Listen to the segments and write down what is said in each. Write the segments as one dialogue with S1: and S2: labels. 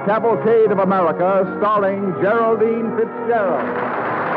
S1: Cavalcade of America, starring Geraldine Fitzgerald.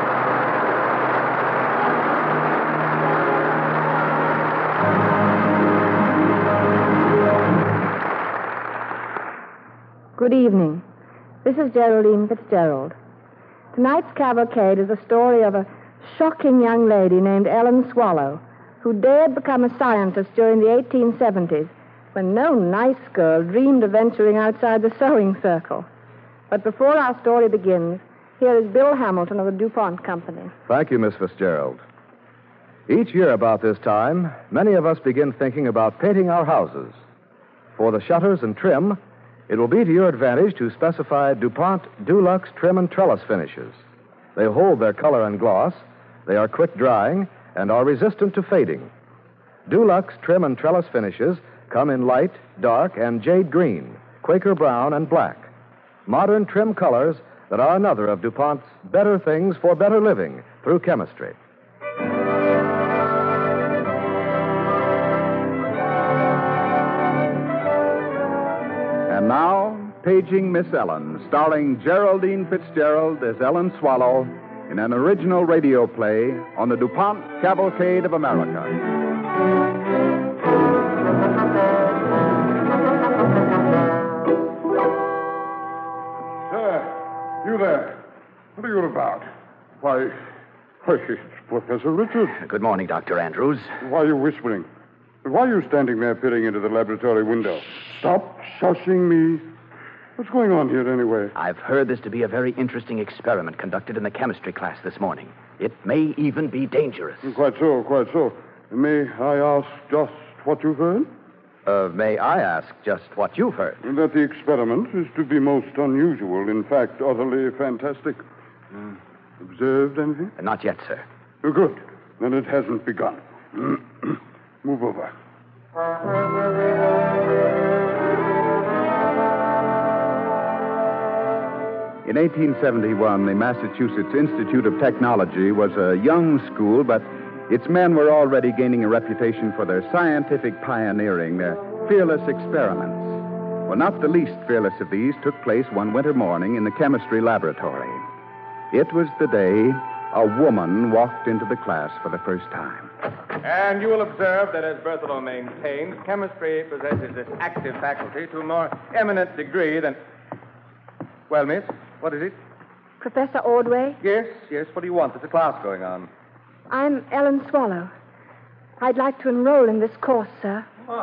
S2: Good evening. This is Geraldine Fitzgerald. Tonight's cavalcade is the story of a shocking young lady named Ellen Swallow, who dared become a scientist during the 1870s, when no nice girl dreamed of venturing outside the sewing circle. But before our story begins, here is Bill Hamilton of the DuPont Company.
S1: Thank you, Miss Fitzgerald. Each year about this time, many of us begin thinking about painting our houses. For the shutters and trim, it will be to your advantage to specify DuPont Dulux trim and trellis finishes. They hold their color and gloss, they are quick drying, and are resistant to fading. Dulux trim and trellis finishes come in light, dark, and jade green, Quaker brown, and black. Modern trim colors that are another of DuPont's better things for better living through chemistry. And now, Paging Miss Ellen, starring Geraldine Fitzgerald as Ellen Swallow in an original radio play on the DuPont Cavalcade of America.
S3: Sir, you there. What are you about? Why, it's Professor Richards.
S4: Good morning, Dr. Andrews.
S3: Why are you whispering? Why are you standing there peering into the laboratory window? Stop shushing me. What's going on here, anyway?
S4: I've heard this to be a very interesting experiment conducted in the chemistry class this morning. It may even be dangerous.
S3: Quite so, quite so. May I ask just what you've heard?
S1: May I ask just what you've heard?
S3: That the experiment is to be most unusual, in fact, utterly fantastic. Observed anything?
S4: Not yet, sir.
S3: Good. Then it hasn't begun. Move over.
S1: In 1871, the Massachusetts Institute of Technology was a young school, but its men were already gaining a reputation for their scientific pioneering, their fearless experiments. Well, not the least fearless of these took place one winter morning in the chemistry laboratory. It was the day a woman walked into the class for the first time.
S5: And you will observe that, as Berthelot maintains, chemistry possesses this active faculty to a more eminent degree than... Well, miss, what is it?
S2: Professor Ordway?
S5: Yes, what do you want? There's a class going on.
S2: I'm Ellen Swallow. I'd like to enroll in this course, sir.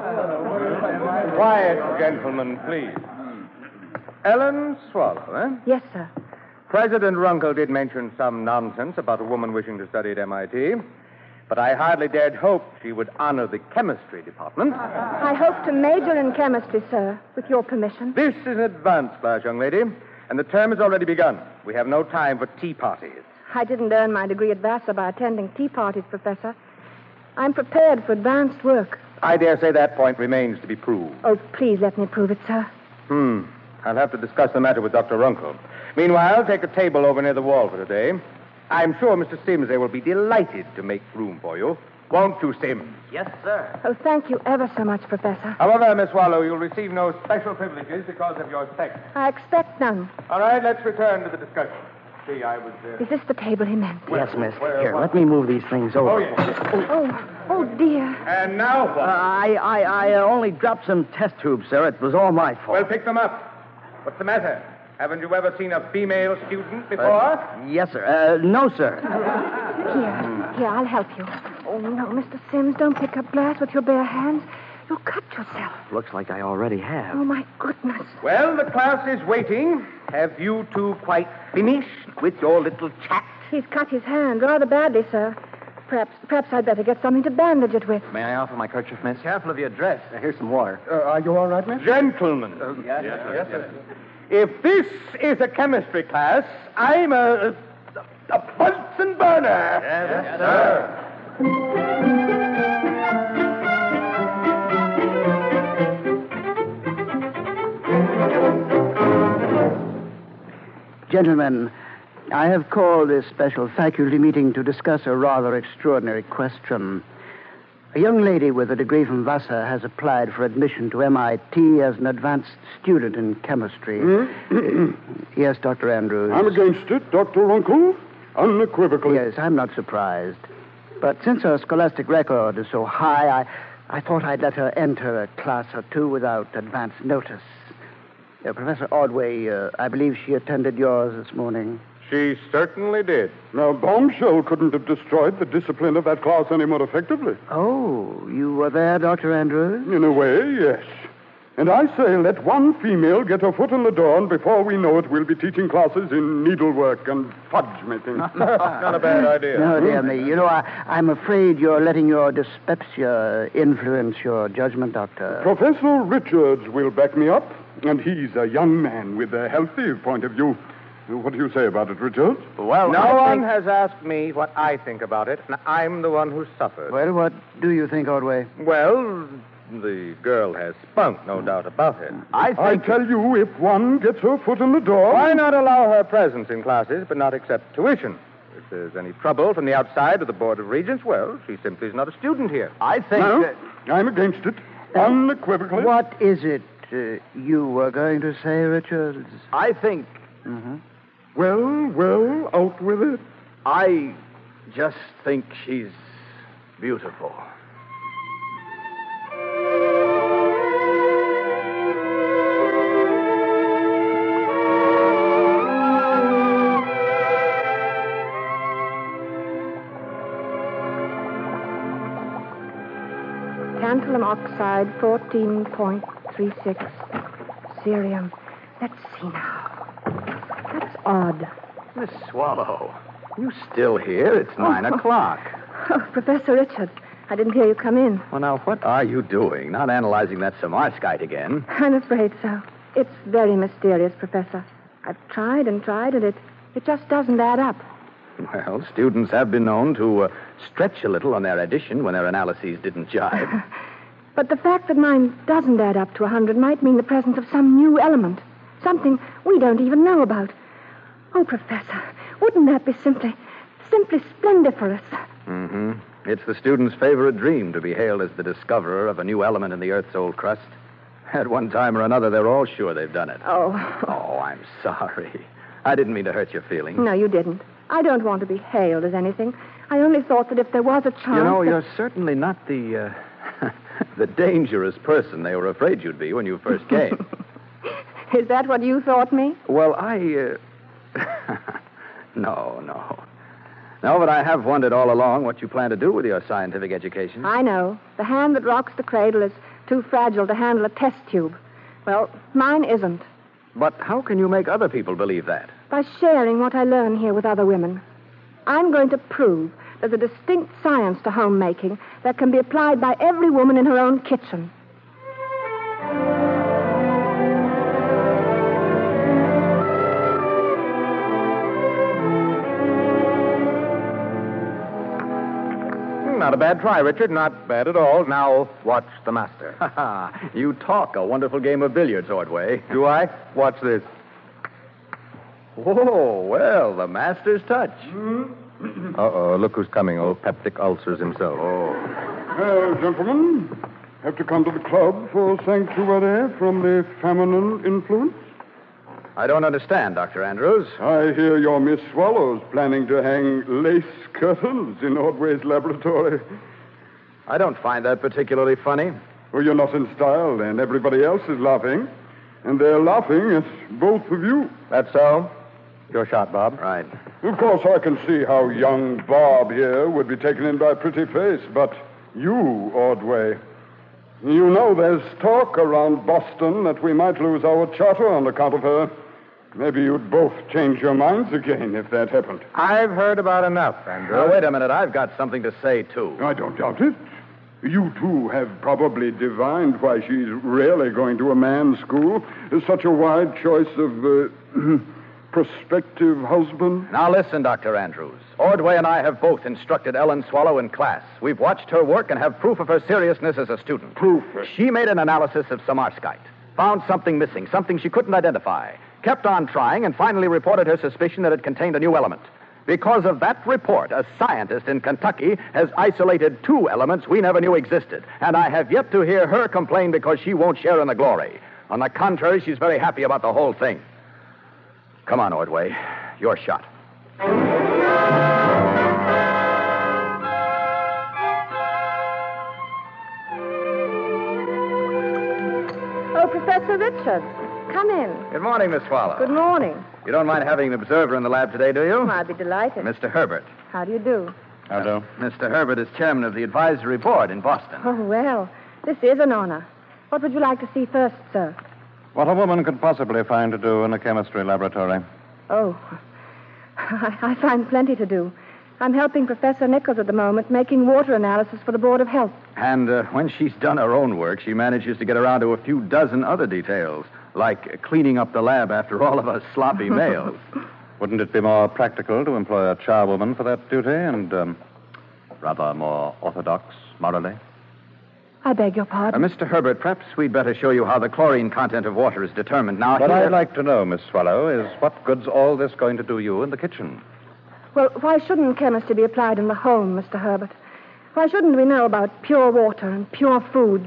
S5: Quiet, gentlemen, please. Ellen Swallow, eh?
S2: Yes, sir.
S5: President Runkle did mention some nonsense about a woman wishing to study at MIT, but I hardly dared hope she would honor the chemistry department.
S2: I hope to major in chemistry, sir, with your permission.
S5: This is an advanced class, young lady, and the term has already begun. We have no time for tea parties.
S2: I didn't earn my degree at Vassar by attending tea parties, Professor. I'm prepared for advanced work.
S5: I dare say that point remains to be proved.
S2: Oh, please let me prove it, sir.
S5: I'll have to discuss the matter with Dr. Runkle. Meanwhile, take a table over near the wall for today. I'm sure Mr. Sims there will be delighted to make room for you. Won't you, Sims?
S4: Yes, sir.
S2: Oh, thank you ever so much, Professor.
S5: However, Miss Wallow, you'll receive no special privileges because of your sex.
S2: I expect none.
S5: All right, let's return to the discussion. See, I was...
S2: Is this the table he meant?
S4: Yes, miss. Here, let me move these things over.
S5: Oh, yes.
S2: Oh, dear.
S5: And now what?
S4: I only dropped some test tubes, sir. It was all my fault.
S5: Well, pick them up. What's the matter? Haven't you ever seen a female student before?
S4: Yes, sir. No, sir.
S2: Here, I'll help you. Oh, no, Mr. Sims, don't pick up glass with your bare hands. You'll cut yourself.
S4: Looks like I already have.
S2: Oh, my goodness.
S5: Well, the class is waiting. Have you two quite finished with your little chat?
S2: He's cut his hand rather badly, sir. Perhaps I'd better get something to bandage it with.
S4: May I offer my kerchief, miss? Careful of your dress. Here's some water.
S3: Are you all right, miss?
S5: Gentlemen.
S4: Yes, sir.
S5: If this is a chemistry class, I'm a Bunsen burner.
S4: Yes, sir.
S6: Gentlemen, I have called this special faculty meeting to discuss a rather extraordinary question. A young lady with a degree from Vassar has applied for admission to MIT as an advanced student in chemistry. Yes, Dr. Andrews.
S3: I'm against it, Dr. Runkle. Unequivocally.
S6: Yes, I'm not surprised. But since her scholastic record is so high, I thought I'd let her enter a class or two without advance notice. Professor Ordway, I believe she attended yours this morning.
S5: She certainly did.
S3: Now, Bombshell couldn't have destroyed the discipline of that class any more effectively.
S6: Oh, you were there, Dr. Andrews?
S3: In a way, yes. And I say let one female get her foot in the door, and before we know it, we'll be teaching classes in needlework and fudge making.
S5: Not a bad idea.
S6: No, dear me. You know, I'm afraid you're letting your dyspepsia influence your judgment, Doctor.
S3: Professor Richards will back me up, and he's a young man with a healthy point of view. What do you say about it, Richards?
S5: Well, no one has asked me what I think about it, and I'm the one who suffered.
S6: Well, what do you think, Ordway?
S5: Well, the girl has spunk, no doubt about it.
S3: I tell you, if one gets her foot in the door...
S5: Why not allow her presence in classes, but not accept tuition? If there's any trouble from the outside of the Board of Regents, well, she simply is not a student here.
S6: I think...
S3: No, I'm against it. Unequivocally.
S6: What is it you were going to say, Richards?
S4: I think...
S6: Mm-hmm.
S3: Well, out with it.
S4: I just think she's beautiful.
S2: Tantalum oxide, 14.36. Cerium. Let's see now. That's odd.
S4: Miss Swallow, you still here? It's 9 o'clock.
S2: Oh, Professor Richards, I didn't hear you come in.
S4: Well, now, what are you doing? Not analyzing that Samarskite again?
S2: I'm afraid so. It's very mysterious, Professor. I've tried and it just doesn't add up.
S4: Well, students have been known to stretch a little on their addition when their analyses didn't jibe.
S2: But the fact that mine doesn't add up to 100 might mean the presence of some new element. Something we don't even know about. Oh, Professor, wouldn't that be simply splendiferous?
S4: Mm-hmm. It's the student's favorite dream to be hailed as the discoverer of a new element in the Earth's old crust. At one time or another, they're all sure they've done it.
S2: Oh.
S4: Oh, I'm sorry. I didn't mean to hurt your feelings.
S2: No, you didn't. I don't want to be hailed as anything. I only thought that if there was a chance...
S4: You know, you're certainly not the dangerous person they were afraid you'd be when you first came.
S2: Is that what you thought me?
S4: Well, No, but I have wondered all along what you plan to do with your scientific education.
S2: I know. The hand that rocks the cradle is too fragile to handle a test tube. Well, mine isn't.
S4: But how can you make other people believe that?
S2: By sharing what I learn here with other women. I'm going to prove there's a distinct science to homemaking that can be applied by every woman in her own kitchen.
S5: Not a bad try, Richard. Not bad at all. Now, watch the master.
S4: You talk a wonderful game of billiards, Ordway.
S5: Do I? Watch this.
S4: Oh, well, the master's touch.
S5: Uh-oh, look who's coming. Old peptic ulcers himself.
S4: Oh.
S3: Well, gentlemen, have to come to the club for sanctuary from the feminine influence?
S4: I don't understand, Dr. Andrews.
S3: I hear your Miss Swallow's planning to hang lace curtains in Ordway's laboratory.
S4: I don't find that particularly funny.
S3: Well, you're not in style, then. Everybody else is laughing. And they're laughing at both of you.
S5: That's so? Your shot, Bob.
S4: Right.
S3: Of course, I can see how young Bob here would be taken in by a pretty face, but you, Ordway... You know there's talk around Boston that we might lose our charter on account of her. Maybe you'd both change your minds again if that happened.
S5: I've heard about enough, Andrew.
S4: Now, wait a minute. I've got something to say, too.
S3: I don't doubt it. You two have probably divined why she's rarely going to a man's school. There's such a wide choice of prospective husband.
S4: Now, listen, Dr. Andrews. Ordway and I have both instructed Ellen Swallow in class. We've watched her work and have proof of her seriousness as a student.
S3: Proof?
S4: She made an analysis of Samarskite, found something missing, something she couldn't identify, kept on trying, and finally reported her suspicion that it contained a new element. Because of that report, a scientist in Kentucky has isolated 2 elements we never knew existed. And I have yet to hear her complain because she won't share in the glory. On the contrary, she's very happy about the whole thing. Come on, Ordway. Your shot.
S2: Oh, Professor Richards. Come in.
S4: Good morning, Miss Swallow.
S2: Good morning.
S4: You don't mind having an observer in the lab today, do you?
S2: Oh, I'd be delighted.
S4: Mr. Herbert.
S2: How do you do?
S3: How do?
S4: Mr. Herbert is chairman of the advisory board in Boston.
S2: Oh, well, this is an honor. What would you like to see first, sir?
S3: What a woman could possibly find to do in a chemistry laboratory.
S2: Oh, I find plenty to do. I'm helping Professor Nichols at the moment, making water analysis for the Board of Health.
S4: And when she's done her own work, she manages to get around to a few dozen other details, like cleaning up the lab after all of us sloppy males.
S3: Wouldn't it be more practical to employ a charwoman for that duty and rather more orthodox morally?
S2: I beg your pardon?
S4: Mr. Herbert, perhaps we'd better show you how the chlorine content of water is determined. Now,
S3: What
S4: here-
S3: I'd like to know, Miss Swallow, is what good's all this going to do you in the kitchen?
S2: Well, why shouldn't chemistry be applied in the home, Mr. Herbert? Why shouldn't we know about pure water and pure foods?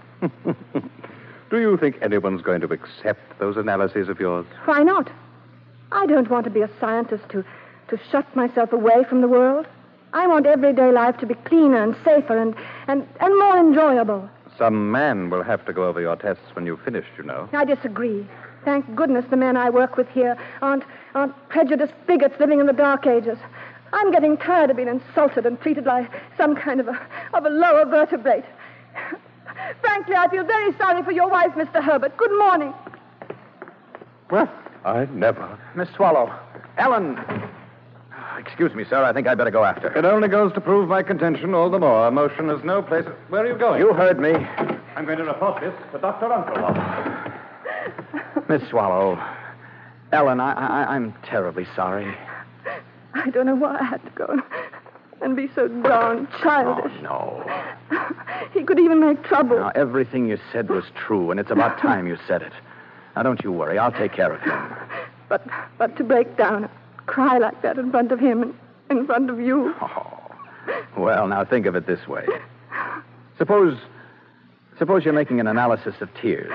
S3: Do you think anyone's going to accept those analyses of yours?
S2: Why not? I don't want to be a scientist to shut myself away from the world. I want everyday life to be cleaner and safer and more enjoyable.
S3: Some man will have to go over your tests when you've finished, you know.
S2: I disagree. Thank goodness the men I work with here aren't prejudiced bigots living in the Dark Ages. I'm getting tired of being insulted and treated like some kind of a lower vertebrate. Frankly, I feel very sorry for your wife, Mr. Herbert. Good morning.
S3: Well, I never.
S4: Miss Swallow. Ellen. Excuse me, sir. I think I'd better go after her.
S3: It only goes to prove my contention all the more. Emotion has no place. Where are you going?
S4: You heard me.
S3: I'm going to report this to Dr. Uncle.
S4: Miss Swallow. Ellen, I'm terribly sorry.
S2: I don't know why I had to go and be so darn childish.
S4: Oh, no.
S2: He could even make trouble.
S4: Now, everything you said was true, and it's about time you said it. Now, don't you worry. I'll take care of him.
S2: But to break down and cry like that in front of him and in front of you.
S4: Oh. Well, now, think of it this way. Suppose you're making an analysis of tears.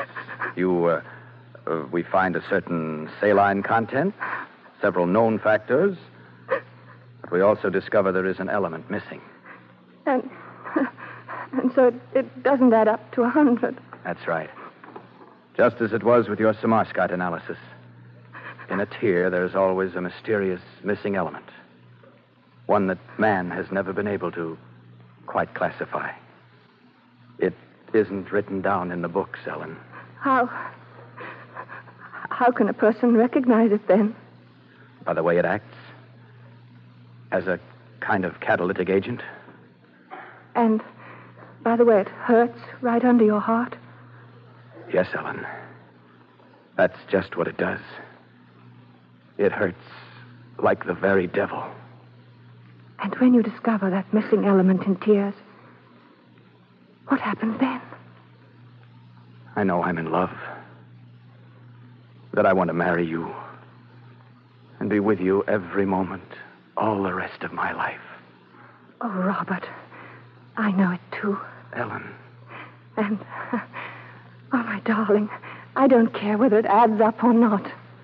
S4: We find a certain saline content, several known factors, but we also discover there is an element missing.
S2: And so it doesn't add up to 100.
S4: That's right. Just as it was with your Samarskite analysis. In a tear, there's always a mysterious missing element. One that man has never been able to quite classify. It isn't written down in the books, Ellen.
S2: How can a person recognize it then?
S4: By the way it acts. As a kind of catalytic agent.
S2: And by the way it hurts right under your heart?
S4: Yes, Ellen. That's just what it does. It hurts like the very devil.
S2: And when you discover that missing element in tears, what happens then?
S4: I know I'm in love. That I want to marry you. And be with you every moment, all the rest of my life.
S2: Oh, Robert, I know it too.
S4: Ellen.
S2: And, oh, my darling, I don't care whether it adds up or not.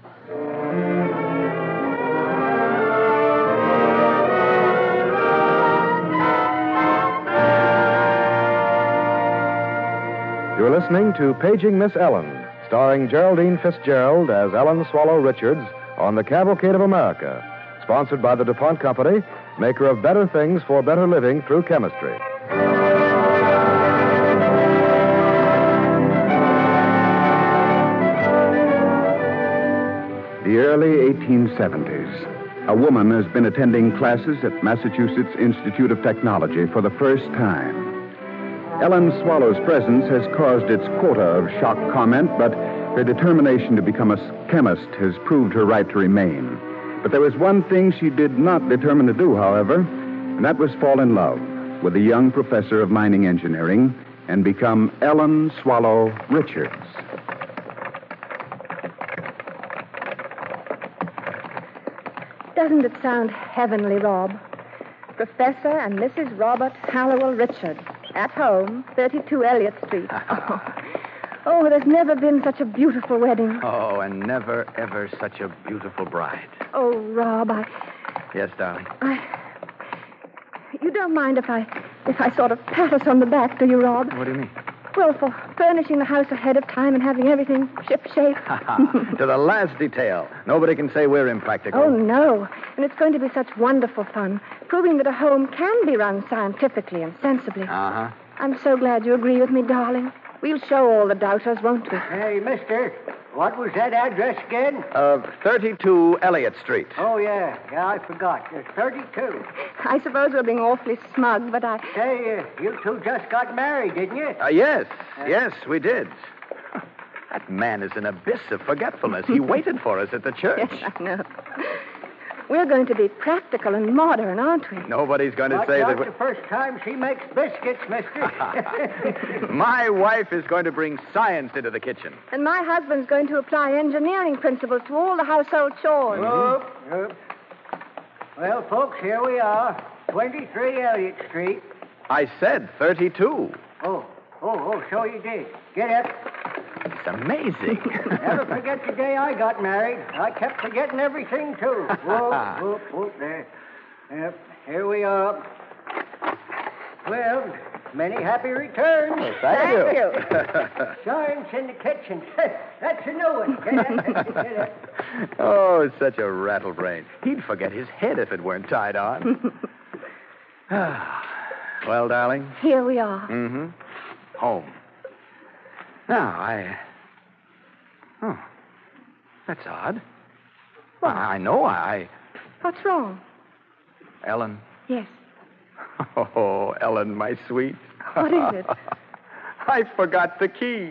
S1: You're listening to Paging Miss Ellen, starring Geraldine Fitzgerald as Ellen Swallow Richards on The Cavalcade of America, sponsored by the DuPont Company, maker of better things for better living through chemistry.
S7: The early 1870s. A woman has been attending classes at Massachusetts Institute of Technology for the first time. Ellen Swallow's presence has caused its quota of shock comment, but her determination to become a chemist has proved her right to remain. But there was one thing she did not determine to do, however, and that was fall in love with a young professor of mining engineering and become Ellen Swallow Richards.
S2: Doesn't it sound heavenly, Rob? Professor and Mrs. Robert Hallowell Richard, at home, 32 Elliott Street. Oh, there's never been such a beautiful wedding.
S4: Oh, and never, ever such a beautiful bride.
S2: Oh, Rob,
S4: Yes, darling.
S2: You don't mind if I sort of pat us on the back, do you, Rob?
S4: What do you mean?
S2: Well, for furnishing the house ahead of time and having everything ship-shape.
S4: To the last detail. Nobody can say we're impractical.
S2: Oh, no. And it's going to be such wonderful fun, proving that a home can be run scientifically and sensibly.
S4: Uh-huh.
S2: I'm so glad you agree with me, darling. We'll show all the doubters, won't we?
S8: Hey, mister, what was that address again?
S4: 32 Elliott Street.
S8: Oh, yeah, I forgot. There's 32.
S2: I suppose we're being awfully smug, but
S8: Say, you two just got married, didn't you?
S4: Yes, we did. That man is an abyss of forgetfulness. He waited for us at the church.
S2: Yes, I know. We're going to be practical and modern, aren't we?
S4: Nobody's going to
S8: Watch
S4: say
S8: out
S4: that...
S8: the first time she makes biscuits, mister.
S4: My wife is going to bring science into the kitchen.
S2: And my husband's going to apply engineering principles to all the household chores.
S8: Well, folks, here we are. 23 Elliott Street.
S4: I said 32.
S8: Oh, so you did. Get up.
S4: It's amazing.
S8: Never forget the day I got married. I kept forgetting everything, too. Whoop, there. Yep, here we are. Well, many happy returns.
S4: Oh, thank you.
S8: Science in the kitchen. That's a new one. Get up.
S4: Oh, it's such a rattlebrain. He'd forget his head if it weren't tied on. Well, darling?
S2: Here we are.
S4: Mm-hmm. Home. Now, Oh, that's odd. Well, I know
S2: What's wrong?
S4: Ellen.
S2: Yes.
S4: Oh, Ellen, my sweet.
S2: What is it?
S4: I forgot the key.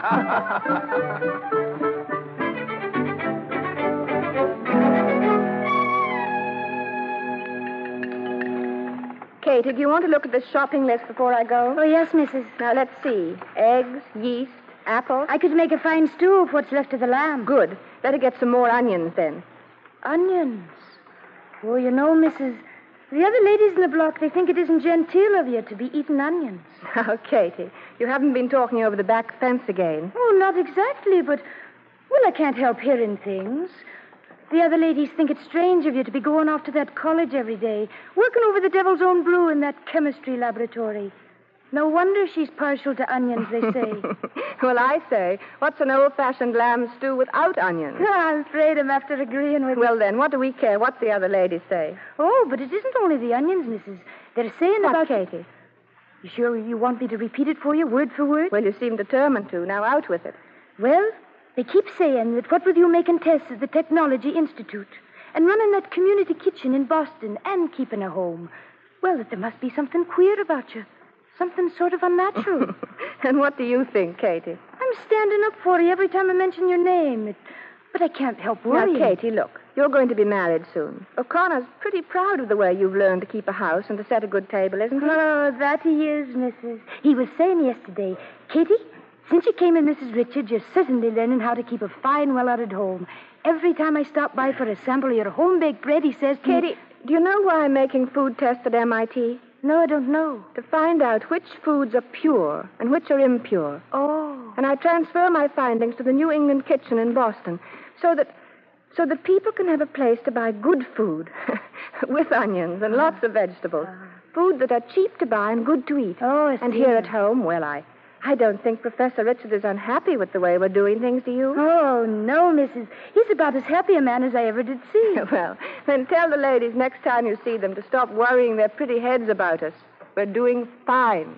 S2: Katie, do you want to look at the shopping list before I go?
S9: Oh, yes, Mrs.
S2: Now, let's see. Eggs, yeast, apples.
S9: I could make a fine stew of what's left of the lamb.
S2: Good. Better get some more onions, then.
S9: Onions? Oh, you know, Mrs., the other ladies in the block, they think it isn't genteel of you to be eating onions.
S2: Now, Katie, you haven't been talking over the back fence again.
S9: Oh, not exactly, but, well, I can't help hearing things. The other ladies think it's strange of you to be going off to that college every day, working over the devil's own brew in that chemistry laboratory. No wonder she's partial to onions, they say.
S2: Well, I say, what's an old-fashioned lamb stew without onions?
S9: I'm afraid I'm after agreeing with you.
S2: Well, then, what do we care what the other ladies say?
S9: Oh, but it isn't only the onions, Mrs. They're saying
S2: What,
S9: about...
S2: Katie?
S9: You sure you want me to repeat it for you, word for word?
S2: Well, you seem determined to. Now, out with it.
S9: Well, they keep saying that what with you making tests at the Technology Institute and running that community kitchen in Boston and keeping a home, well, that there must be something queer about you. Something sort of unnatural.
S2: And what do you think, Katie?
S9: I'm standing up for you every time I mention your name. But I can't help worrying.
S2: Now, Katie, look. You're going to be married soon. O'Connor's pretty proud of the way you've learned to keep a house and to set a good table, isn't he?
S9: Oh, that he is, Mrs. He was saying yesterday, Katie, since you came in Mrs. Richard, you're certainly learning how to keep a fine, well-ordered home. Every time I stop by for a sample of your home-baked bread, he says to me...
S2: Katie, do you know why I'm making food tests at MIT?
S9: No, I don't know.
S2: To find out which foods are pure and which are impure.
S9: Oh.
S2: And I transfer my findings to the New England kitchen in Boston so that people can have a place to buy good food with onions and lots of vegetables. Food that are cheap to buy and good to eat.
S9: Oh, I see.
S2: And here at home, well, I don't think Professor Richard is unhappy with the way we're doing things, do you?
S9: Oh, no, Mrs. He's about as happy a man as I ever did see.
S2: Well, then tell the ladies next time you see them to stop worrying their pretty heads about us. We're doing fine.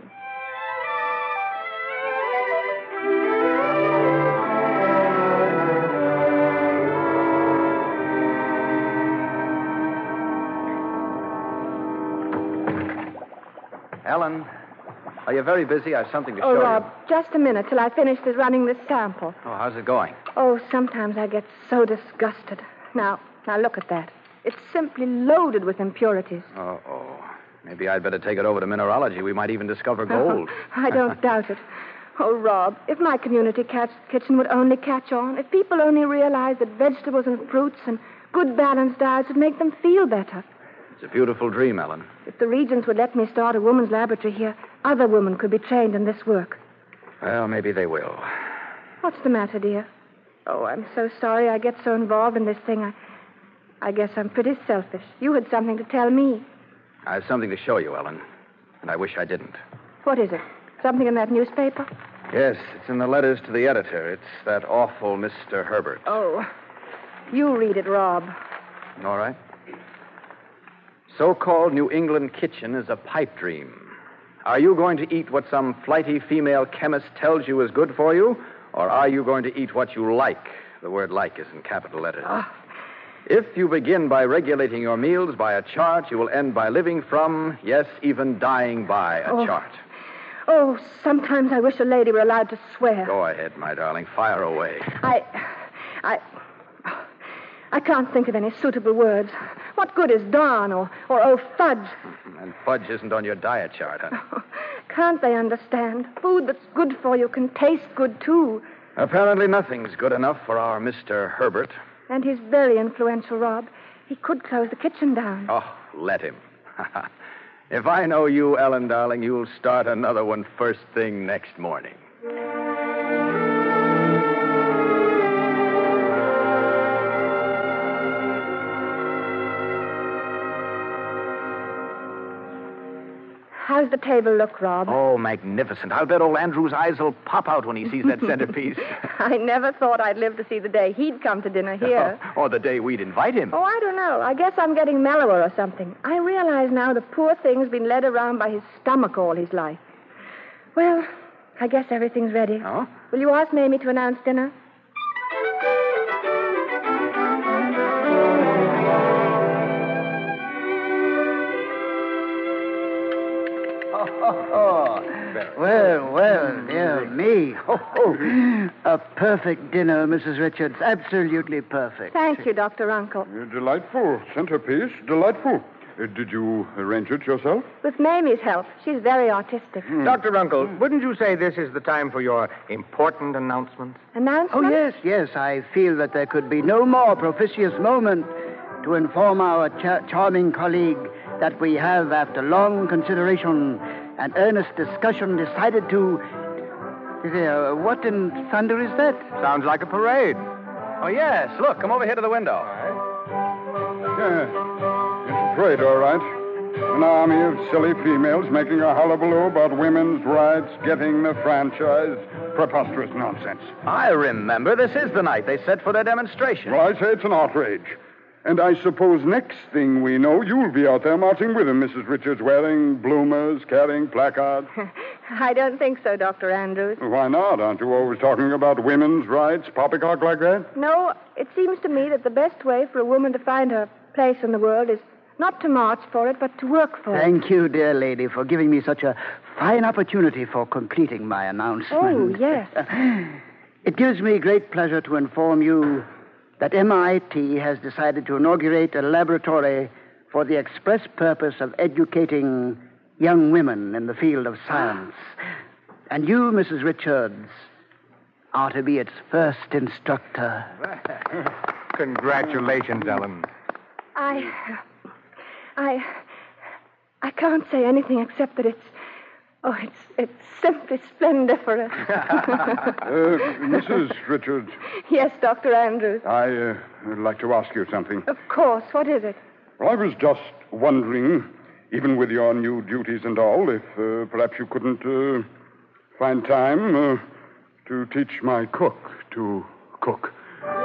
S4: Ellen, are you very busy? I have something to show
S2: Oh,
S4: you.
S2: Rob, just a minute till I finish running this sample.
S4: Oh, how's it going?
S2: Oh, sometimes I get so disgusted. Now look at that. It's simply loaded with impurities.
S4: Oh. Maybe I'd better take it over to mineralogy. We might even discover gold.
S2: I don't doubt it. Oh, Rob, if my community kitchen would only catch on, if people only realized that vegetables and fruits and Good balanced diets would make them feel better.
S4: It's a beautiful dream, Ellen.
S2: If the Regents would let me start a woman's laboratory here, other women could be trained in this work.
S4: Well, maybe they will.
S2: What's the matter, dear? Oh, I'm so sorry I get so involved in this thing. I guess I'm pretty selfish. You had something to tell me.
S4: I have something to show you, Ellen, and I wish I didn't.
S2: What is it? Something in that newspaper?
S4: Yes, it's in the letters to the editor. It's that awful Mr. Herbert.
S2: Oh, you read it, Rob.
S4: All right. So-called New England kitchen is a pipe dream. Are you going to eat what some flighty female chemist tells you is good for you, or are you going to eat what you like? The word like is in capital letters. If you begin by regulating your meals by a chart, you will end by living from, yes, even dying by a chart.
S2: Oh, sometimes I wish a lady were allowed to swear.
S4: Go ahead, my darling. Fire away.
S2: I can't think of any suitable words. What good is darn or oh fudge?
S4: And fudge isn't on your diet chart, huh?
S2: Can't they understand? Food that's good for you can taste good, too.
S4: Apparently nothing's good enough for our Mr. Herbert.
S2: And he's very influential, Rob. He could close the kitchen down.
S4: Oh, let him. If I know you, Ellen, darling, you'll start another one first thing next morning.
S2: How's the table look, Rob?
S4: Oh, magnificent. I'll bet old Andrew's eyes will pop out when he sees that centerpiece.
S2: I never thought I'd live to see the day he'd come to dinner here.
S4: Or the day we'd invite him.
S2: Oh, I don't know. I guess I'm getting mellower or something. I realize now the poor thing's been led around by his stomach all his life. Well, I guess everything's ready.
S4: Oh?
S2: Will you ask Mamie to announce dinner?
S6: Well, dear me. A perfect dinner, Mrs. Richards. Absolutely perfect.
S2: Thank you, Dr. Runkle.
S3: Delightful centerpiece. Delightful. Did you arrange it yourself?
S2: With Mamie's help. She's very artistic.
S5: Dr. Runkle, wouldn't you say this is the time for your important announcement?
S2: Announcement?
S6: Oh, yes. I feel that there could be no more propitious moment to inform our charming colleague that we have, after long consideration and earnest discussion, decided to... what in thunder is that?
S5: Sounds like a parade.
S4: Oh, yes. Look, come over here to the window.
S3: Yeah. It's a parade, all right. An army of silly females making a hullabaloo about women's rights, getting the franchise. Preposterous nonsense.
S4: I remember. This is the night they set for their demonstration.
S3: Well, I say it's an outrage. And I suppose next thing we know, you'll be out there marching with them, Mrs. Richards, wearing bloomers, carrying placards.
S2: I don't think so, Dr. Andrews.
S3: Why not? Aren't you always talking about women's rights, poppycock like that?
S2: No, it seems to me that the best way for a woman to find her place in the world is not to march for it, but to work for it.
S6: Thank you, dear lady, for giving me such a fine opportunity for completing my announcement.
S2: Oh, yes.
S6: It gives me great pleasure to inform you that MIT has decided to inaugurate a laboratory for the express purpose of educating young women in the field of science. And you, Mrs. Richards, are to be its first instructor.
S5: Congratulations, Ellen.
S2: I can't say anything except that it's simply splendiferous.
S3: Mrs. Richards.
S2: Yes, Dr. Andrews.
S3: I'd like to ask you something.
S2: Of course. What is it?
S3: Well, I was just wondering, even with your new duties and all, if perhaps you couldn't find time to teach my cook to cook.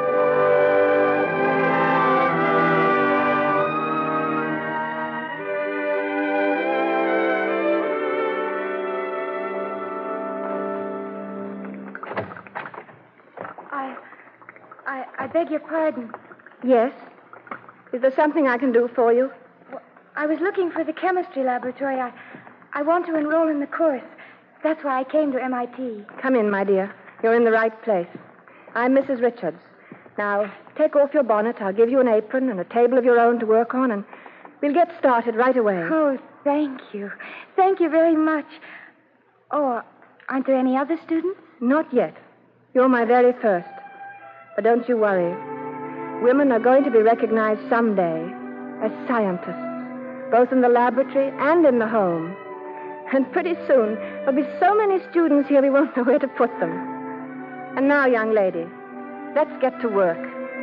S9: I beg your pardon.
S2: Yes? Is there something I can do for you?
S9: Well, I was looking for the chemistry laboratory. I want to enroll in the course. That's why I came to MIT.
S2: Come in, my dear. You're in the right place. I'm Mrs. Richards. Now, take off your bonnet. I'll give you an apron and a table of your own to work on, and we'll get started right away.
S9: Oh, thank you. Thank you very much. Oh, aren't there any other students?
S2: Not yet. You're my very first. But don't you worry. women are going to be recognized someday as scientists, both in the laboratory and in the home. And pretty soon, there'll be so many students here we won't know where to put them. And now, young lady, let's get to work.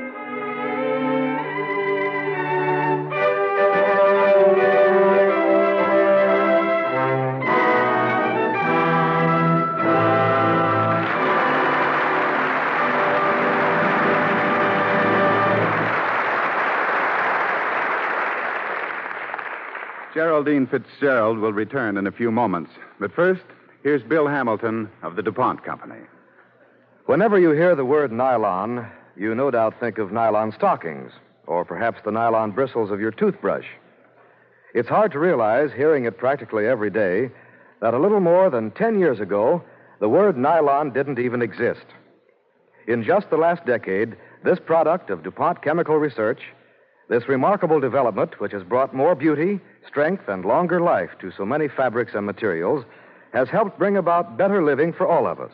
S7: Geraldine Fitzgerald will return in a few moments. But first, here's Bill Hamilton of the DuPont Company.
S1: Whenever you hear the word nylon, you no doubt think of nylon stockings, or perhaps the nylon bristles of your toothbrush. It's hard to realize, hearing it practically every day, that a little more than 10 years ago, the word nylon didn't even exist. In just the last decade, this product of DuPont Chemical Research, this remarkable development, which has brought more beauty, strength, and longer life to so many fabrics and materials, has helped bring about better living for all of us.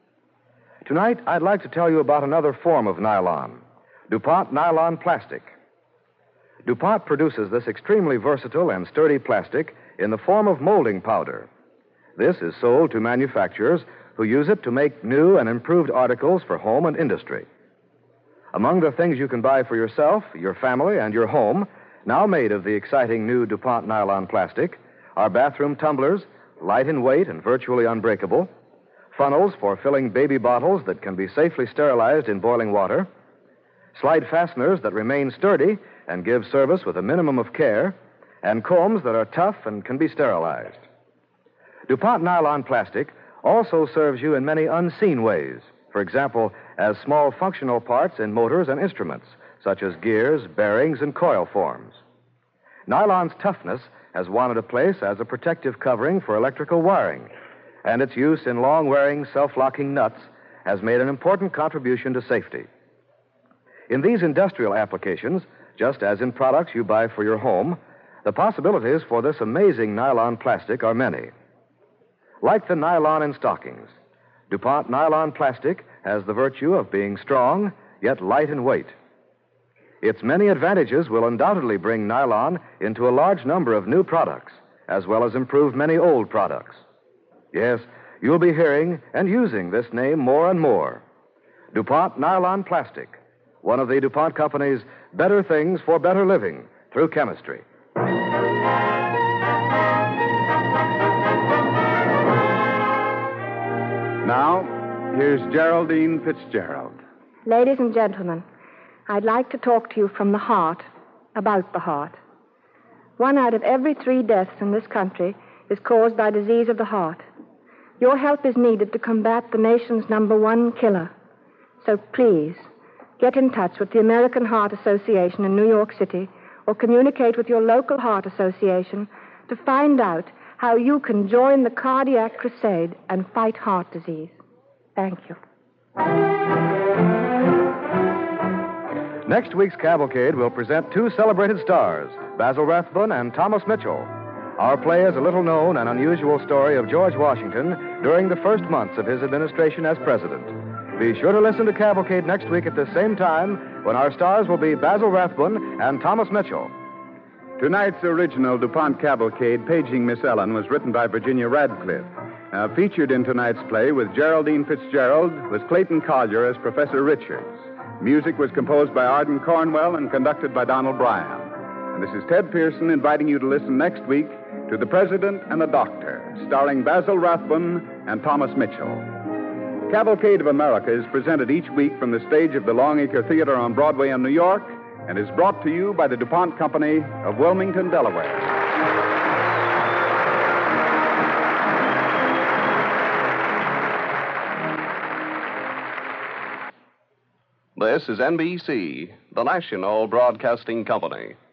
S1: Tonight, I'd like to tell you about another form of nylon, DuPont Nylon Plastic. DuPont produces this extremely versatile and sturdy plastic in the form of molding powder. This is sold to manufacturers who use it to make new and improved articles for home and industry. Among the things you can buy for yourself, your family, and your home, now made of the exciting new DuPont nylon plastic, are bathroom tumblers, light in weight and virtually unbreakable, funnels for filling baby bottles that can be safely sterilized in boiling water, slide fasteners that remain sturdy and give service with a minimum of care, and combs that are tough and can be sterilized. DuPont nylon plastic also serves you in many unseen ways. For example, as small functional parts in motors and instruments, such as gears, bearings, and coil forms. Nylon's toughness has won it a place as a protective covering for electrical wiring, and its use in long-wearing, self-locking nuts has made an important contribution to safety. In these industrial applications, just as in products you buy for your home, the possibilities for this amazing nylon plastic are many. Like the nylon in stockings, DuPont nylon plastic has the virtue of being strong, yet light in weight. Its many advantages will undoubtedly bring nylon into a large number of new products, as well as improve many old products. Yes, you'll be hearing and using this name more and more. DuPont nylon plastic, one of the DuPont Company's better things for better living through chemistry.
S7: Now, here's Geraldine Fitzgerald.
S2: Ladies and gentlemen, I'd like to talk to you from the heart, about the heart. 1 out of every 3 deaths in this country is caused by disease of the heart. Your help is needed to combat the nation's #1 killer. So please, get in touch with the American Heart Association in New York City or communicate with your local heart association to find out how you can join the cardiac crusade and fight heart disease. Thank you.
S1: Next week's Cavalcade will present 2 celebrated stars, Basil Rathbun and Thomas Mitchell. Our play is a little-known and unusual story of George Washington during the first months of his administration as president. Be sure to listen to Cavalcade next week at the same time when our stars will be Basil Rathbun and Thomas Mitchell.
S7: Tonight's original DuPont Cavalcade, Paging Miss Ellen, was written by Virginia Radcliffe. Featured in tonight's play with Geraldine Fitzgerald was Clayton Collier as Professor Richards. Music was composed by Arden Cornwell and conducted by Donald Bryan. And this is Ted Pearson inviting you to listen next week to The President and the Doctor, starring Basil Rathbun and Thomas Mitchell. Cavalcade of America is presented each week from the stage of the Longacre Theater on Broadway in New York and is brought to you by the DuPont Company of Wilmington, Delaware.
S10: This is NBC, the national broadcasting company.